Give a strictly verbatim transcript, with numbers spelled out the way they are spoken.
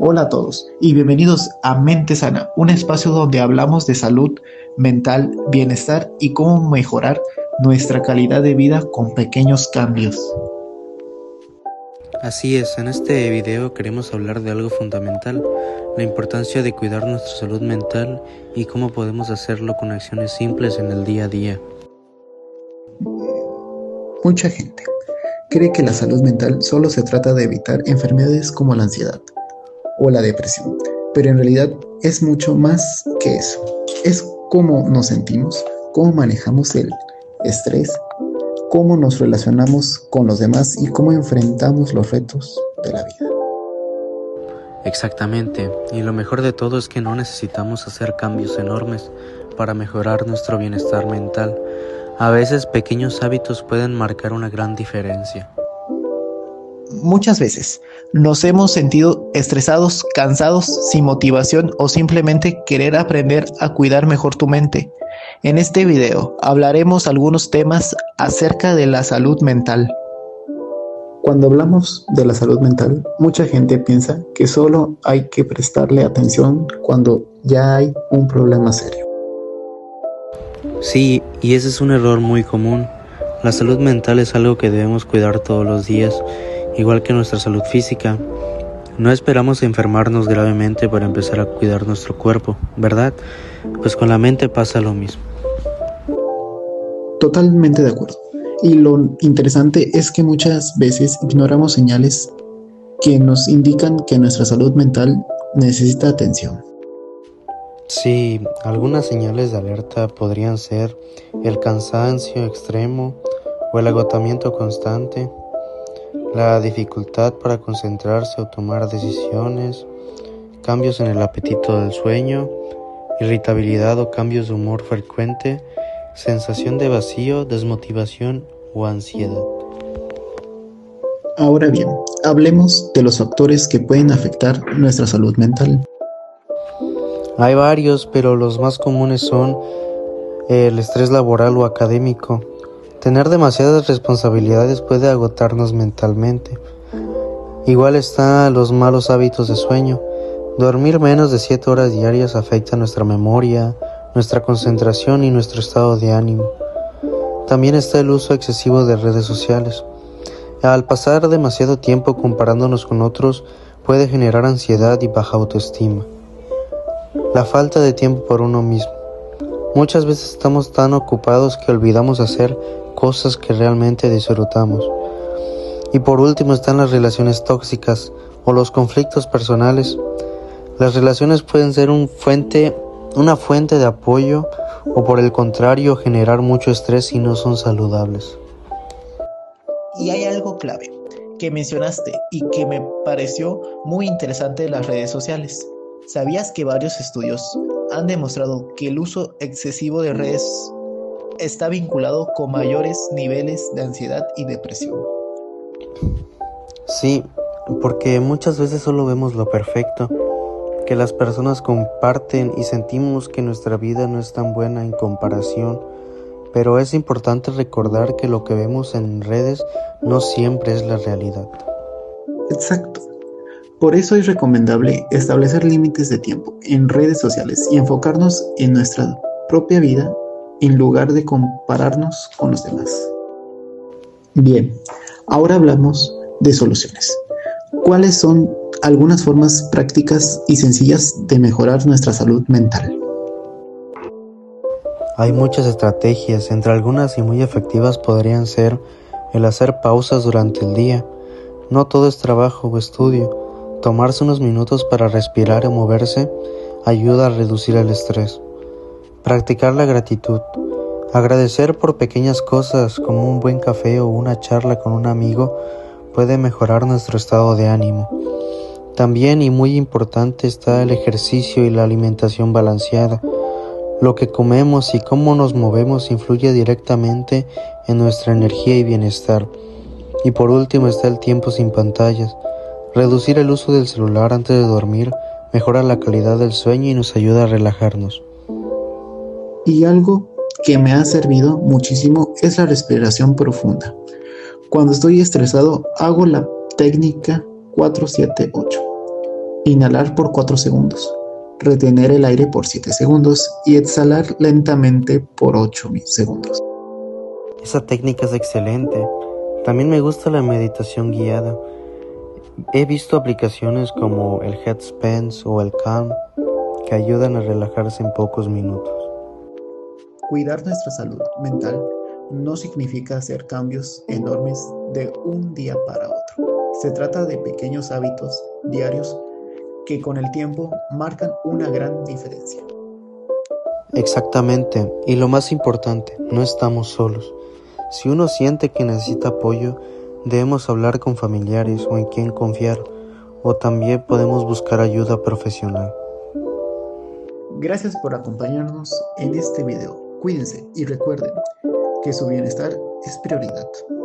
Hola a todos y bienvenidos a Mente Sana, un espacio donde hablamos de salud mental, bienestar y cómo mejorar nuestra calidad de vida con pequeños cambios. Así es, en este video queremos hablar de algo fundamental, la importancia de cuidar nuestra salud mental y cómo podemos hacerlo con acciones simples en el día a día. Mucha gente cree que la salud mental solo se trata de evitar enfermedades como la ansiedad o la depresión, pero en realidad es mucho más que eso. Es cómo nos sentimos, cómo manejamos el estrés, cómo nos relacionamos con los demás y cómo enfrentamos los retos de la vida. Exactamente, y lo mejor de todo es que no necesitamos hacer cambios enormes para mejorar nuestro bienestar mental. A veces pequeños hábitos pueden marcar una gran diferencia. Muchas veces nos hemos sentido estresados, cansados, sin motivación o simplemente querer aprender a cuidar mejor tu mente. En este video hablaremos algunos temas acerca de la salud mental. Cuando hablamos de la salud mental, mucha gente piensa que solo hay que prestarle atención cuando ya hay un problema serio. Sí, y ese es un error muy común. La salud mental es algo que debemos cuidar todos los días, igual que nuestra salud física. No esperamos enfermarnos gravemente para empezar a cuidar nuestro cuerpo, ¿verdad? Pues con la mente pasa lo mismo. Totalmente de acuerdo. Y lo interesante es que muchas veces ignoramos señales que nos indican que nuestra salud mental necesita atención. Sí, algunas señales de alerta podrían ser el cansancio extremo o el agotamiento constante, la dificultad para concentrarse o tomar decisiones, cambios en el apetito del sueño, irritabilidad o cambios de humor frecuente, sensación de vacío, desmotivación o ansiedad. Ahora bien, hablemos de los factores que pueden afectar nuestra salud mental. Hay varios, pero los más comunes son el estrés laboral o académico. Tener demasiadas responsabilidades puede agotarnos mentalmente. Igual están los malos hábitos de sueño. Dormir menos de siete horas diarias afecta nuestra memoria, nuestra concentración y nuestro estado de ánimo. También está el uso excesivo de redes sociales. Al pasar demasiado tiempo comparándonos con otros, puede generar ansiedad y baja autoestima. La falta de tiempo por uno mismo. Muchas veces estamos tan ocupados que olvidamos hacer cosas que realmente disfrutamos. Y por último están las relaciones tóxicas o los conflictos personales. Las relaciones pueden ser un fuente, una fuente de apoyo o por el contrario generar mucho estrés si no son saludables. Y hay algo clave que mencionaste y que me pareció muy interesante de las redes sociales. ¿Sabías que varios estudios han demostrado que el uso excesivo de redes está vinculado con mayores niveles de ansiedad y depresión? Sí, porque muchas veces solo vemos lo perfecto que las personas comparten y sentimos que nuestra vida no es tan buena en comparación, pero es importante recordar que lo que vemos en redes no siempre es la realidad. Exacto. Por eso es recomendable establecer límites de tiempo en redes sociales y enfocarnos en nuestra propia vida en lugar de compararnos con los demás. Bien, ahora hablamos de soluciones. ¿Cuáles son algunas formas prácticas y sencillas de mejorar nuestra salud mental? Hay muchas estrategias, entre algunas y muy efectivas podrían ser el hacer pausas durante el día. No todo es trabajo o estudio. Tomarse unos minutos para respirar o moverse ayuda a reducir el estrés. Practicar la gratitud. Agradecer por pequeñas cosas como un buen café o una charla con un amigo puede mejorar nuestro estado de ánimo. También y muy importante está el ejercicio y la alimentación balanceada. Lo que comemos y cómo nos movemos influye directamente en nuestra energía y bienestar. Y por último está el tiempo sin pantallas. Reducir el uso del celular antes de dormir mejora la calidad del sueño y nos ayuda a relajarnos. Y algo que me ha servido muchísimo es la respiración profunda. Cuando estoy estresado, hago la técnica cuatro siete ocho. Inhalar por cuatro segundos, retener el aire por siete segundos y exhalar lentamente por ocho segundos. Esa técnica es excelente. También me gusta la meditación guiada. He visto aplicaciones como el Headspace o el Calm que ayudan a relajarse en pocos minutos. Cuidar nuestra salud mental no significa hacer cambios enormes de un día para otro. Se trata de pequeños hábitos diarios que con el tiempo marcan una gran diferencia. Exactamente, y lo más importante, no estamos solos. Si uno siente que necesita apoyo, debemos hablar con familiares o en quien confiar, o también podemos buscar ayuda profesional. Gracias por acompañarnos en este video. Cuídense y recuerden que su bienestar es prioridad.